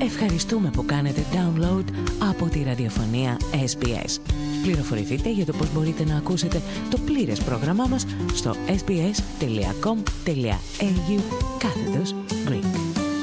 Ευχαριστούμε που κάνετε download από τη ραδιοφωνία SBS. Πληροφορηθείτε για το πώς μπορείτε να ακούσετε το πλήρες πρόγραμμά μας στο sbs.com.au/Greek.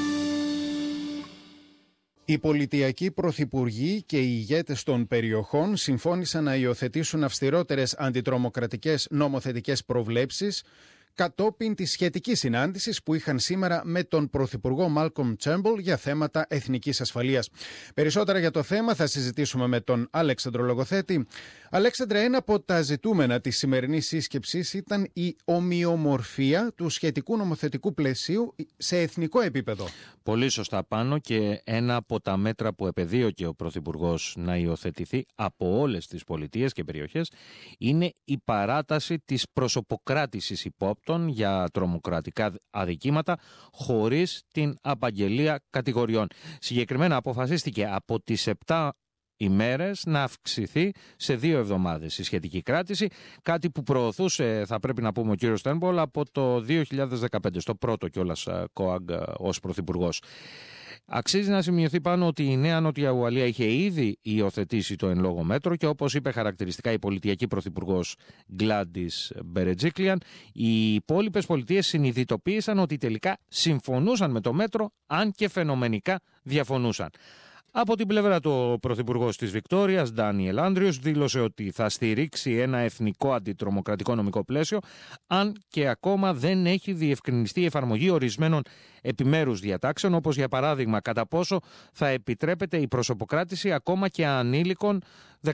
Οι πολιτιακοί πρωθυπουργοί και οι ηγέτες των περιοχών συμφώνησαν να υιοθετήσουν αυστηρότερες αντιτρομοκρατικές νομοθετικές προβλέψεις κατόπιν της σχετικής συνάντησης που είχαν σήμερα με τον Πρωθυπουργό Μάλκομ Τέρνμπουλ για θέματα εθνικής ασφαλείας. Περισσότερα για το θέμα θα συζητήσουμε με τον Αλέξανδρο Λογοθέτη. Αλέξανδρε, ένα από τα ζητούμενα της σημερινής σύσκεψης ήταν η ομοιομορφία του σχετικού νομοθετικού πλαισίου σε εθνικό επίπεδο. Πολύ σωστά πάνω, και ένα από τα μέτρα που επεδίωκε ο Πρωθυπουργός να υιοθετηθεί από όλες τις πολιτείες και περιοχές είναι η παράταση της προσωποκράτησης υπόπτων για τρομοκρατικά αδικήματα χωρίς την απαγγελία κατηγοριών. Συγκεκριμένα αποφασίστηκε από τις 7 ημέρες να αυξηθεί σε 2 εβδομάδες η σχετική κράτηση, κάτι που προωθούσε, θα πρέπει να πούμε, ο κύριος Τέρνμπουλ από το 2015, στο πρώτο κιόλας ΚΟΑΓ ως πρωθυπουργός. Αξίζει να σημειωθεί πάνω ότι η Νέα Νότια Ουαλία είχε ήδη υιοθετήσει το εν λόγω μέτρο και, όπως είπε χαρακτηριστικά η πολιτιακή πρωθυπουργός Γκλάντις Μπερετζίκλιαν, οι υπόλοιπες πολιτείες συνειδητοποίησαν ότι τελικά συμφωνούσαν με το μέτρο, αν και φαινομενικά διαφωνούσαν. Από την πλευρά του, ο πρωθυπουργός της Βικτόριας, Ντάνιελ Άντριους, δήλωσε ότι θα στηρίξει ένα εθνικό αντιτρομοκρατικό νομικό πλαίσιο, αν και ακόμα δεν έχει διευκρινιστεί η εφαρμογή ορισμένων επιμέρους διατάξεων, όπως για παράδειγμα κατά πόσο θα επιτρέπεται η προσωποκράτηση ακόμα και ανήλικων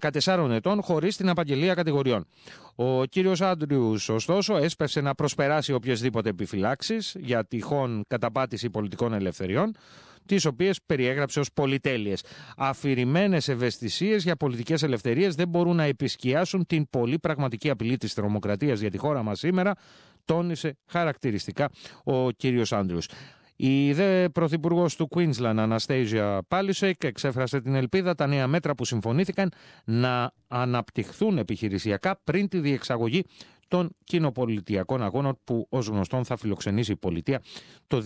14 ετών χωρίς την απαγγελία κατηγοριών. Ο κύριος Άντριους, ωστόσο, έσπευσε να προσπεράσει οποιασδήποτε επιφυλάξεις για τυχόν καταπάτηση πολιτικών ελευθεριών, τις οποίες περιέγραψε ως πολυτέλειες. Αφηρημένες ευαισθησίες για πολιτικές ελευθερίες δεν μπορούν να επισκιάσουν την πολύ πραγματική απειλή της τρομοκρατίας για τη χώρα μας σήμερα, τόνισε χαρακτηριστικά ο κύριος Άντριους. Η δε πρωθυπουργός του Queensland, Αναστέζια Πάλισεκ, εξέφρασε την ελπίδα τα νέα μέτρα που συμφωνήθηκαν να αναπτυχθούν επιχειρησιακά πριν τη διεξαγωγή των κοινοπολιτιακών αγώνων που ως γνωστόν θα φιλοξενήσει η πολιτεία το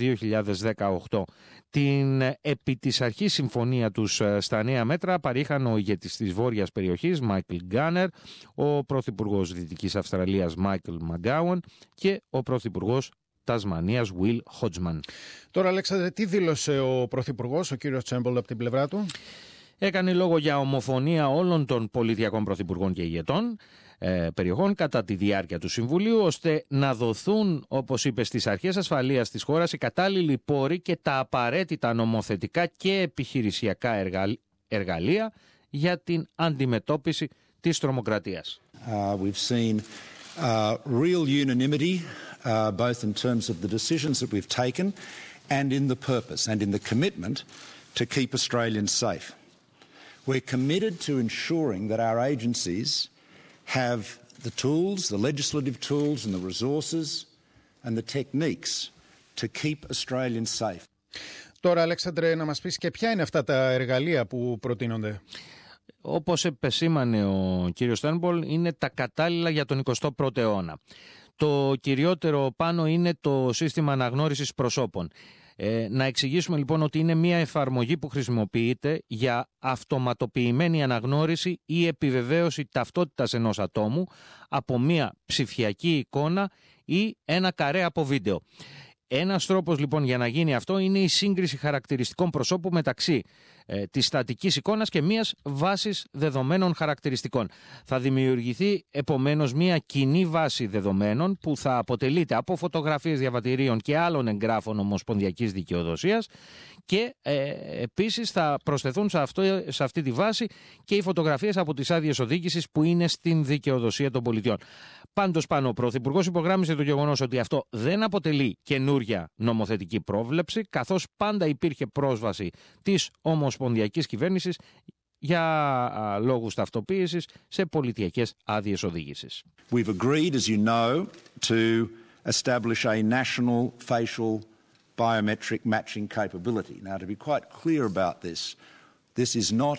2018. Την επί της αρχής συμφωνία τους στα νέα μέτρα παρήχαν ο ηγέτης της βόρειας περιοχής Μάικλ Γκάνερ, ο πρωθυπουργός Δυτικής Αυστραλίας Μάικλ Μαγκάουεν και ο πρωθυπουργός Τασμανίας Will Hodgman. Τώρα, Αλέξανδρε, τι δήλωσε ο πρωθυπουργός, ο κύριος Τέρνμπουλ, από την πλευρά του? Έκανε λόγο για ομοφωνία όλων των πολιτιακών πρωθυπουργών και ηγετών περιοχών κατά τη διάρκεια του Συμβουλίου, ώστε να δοθούν, όπως είπε, στις αρχές ασφαλείας της χώρας οι κατάλληλοι πόροι και τα απαραίτητα νομοθετικά και επιχειρησιακά εργαλεία για την αντιμετώπιση της τρομοκρατίας. We've seen real unanimity both in terms of the decisions that we've taken and in the purpose and in the commitment to keep Australians safe. We're committed to ensuring that our agencies have the tools, the legislative tools and the resources and the techniques to keep Australians safe. Τώρα, Αλέξανδρε, να μας πεις και ποια είναι αυτά τα εργαλεία που προτείνονται. Όπως επεσήμανε ο κύριος Τέρνμπουλ, είναι τα κατάλληλα για τον 21ο αιώνα. Το κυριότερο πάνω είναι το σύστημα αναγνώρισης προσώπων. Να εξηγήσουμε λοιπόν ότι είναι μια εφαρμογή που χρησιμοποιείται για αυτοματοποιημένη αναγνώριση ή επιβεβαίωση ταυτότητας ενός ατόμου από μια ψηφιακή εικόνα ή ένα καρέ από βίντεο. Ένας τρόπος λοιπόν για να γίνει αυτό είναι η σύγκριση χαρακτηριστικών προσώπου μεταξύ της στατικής εικόνας και μιας βάσης δεδομένων χαρακτηριστικών. Θα δημιουργηθεί επομένως μια κοινή βάση δεδομένων που θα αποτελείται από φωτογραφίες διαβατηρίων και άλλων εγγράφων ομοσπονδιακής δικαιοδοσίας και επίσης θα προσθεθούν σε αυτή τη βάση και οι φωτογραφίες από τις άδειες οδήγησης που είναι στην δικαιοδοσία των πολιτιών. Πάντως πάνω, ο Πρωθυπουργός υπογράμμισε το γεγονός ότι αυτό δεν αποτελεί καινούρια νομοθετική πρόβλεψη, καθώς πάντα υπήρχε πρόσβαση της ομοσπονδιακής κυβέρνησης για λόγους ταυτοποίησης σε πολιτιακές άδειες οδήγησης. We've agreed, as you know, to establish a national facial biometric matching capability. Now, to be quite clear about this, this is not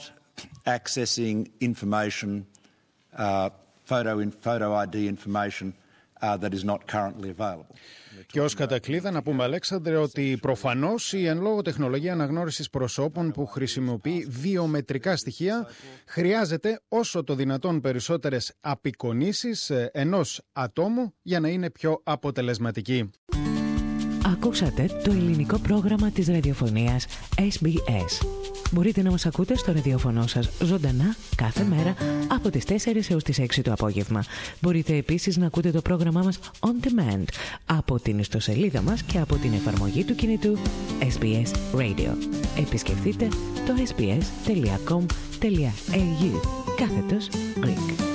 accessing information, photo ID information that is not currently available. Και ως κατακλείδα να πούμε, Αλέξανδρε, ότι προφανώς η εν λόγω τεχνολογία αναγνώρισης προσώπων που χρησιμοποιεί βιομετρικά στοιχεία χρειάζεται όσο το δυνατόν περισσότερες απεικονίσεις ενός ατόμου για να είναι πιο αποτελεσματική. Ακούσατε το ελληνικό πρόγραμμα της ραδιοφωνίας SBS. Μπορείτε να μας ακούτε στο ραδιόφωνο σας ζωντανά κάθε μέρα από τις 4 έως τις 6 το απόγευμα. Μπορείτε επίσης να ακούτε το πρόγραμμά μας on demand από την ιστοσελίδα μας και από την εφαρμογή του κινητού SBS Radio. Επισκεφτείτε το sbs.com.au/Greek.